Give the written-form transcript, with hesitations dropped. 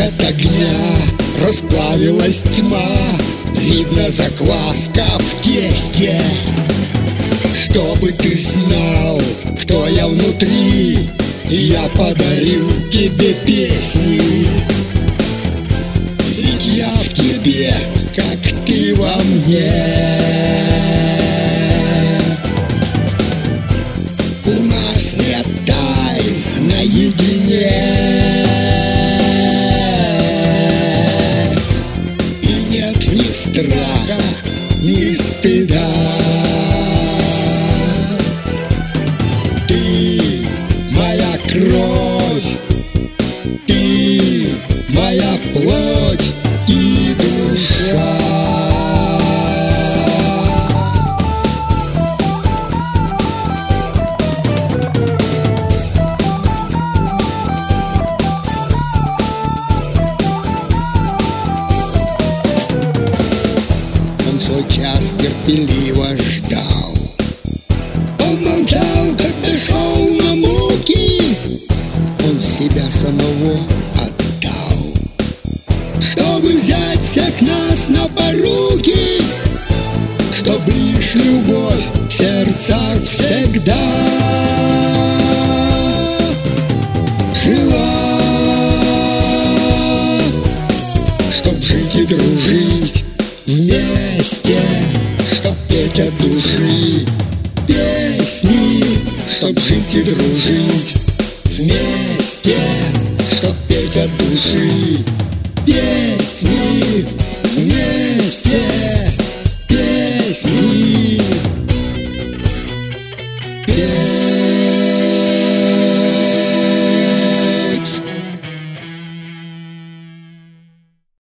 От огня расплавилась тьма, видно закваска в тесте. Чтобы ты знал, кто я внутри, я подарю тебе песни. Ведь я в тебе, как ты во мне. У нас нет тайн наедине, и нет ни страха, ни стыда. Ты моя кровь, ты моя плоть и душа. Он свой час терпеливо ждал, он молчал, когда шел на муки, он себя самого отдал, чтобы взять всех нас на поруки, чтоб лишь любовь в сердцах всегда жила, чтоб жить и дружить вместе, чтоб петь от души песни, чтоб жить и дружить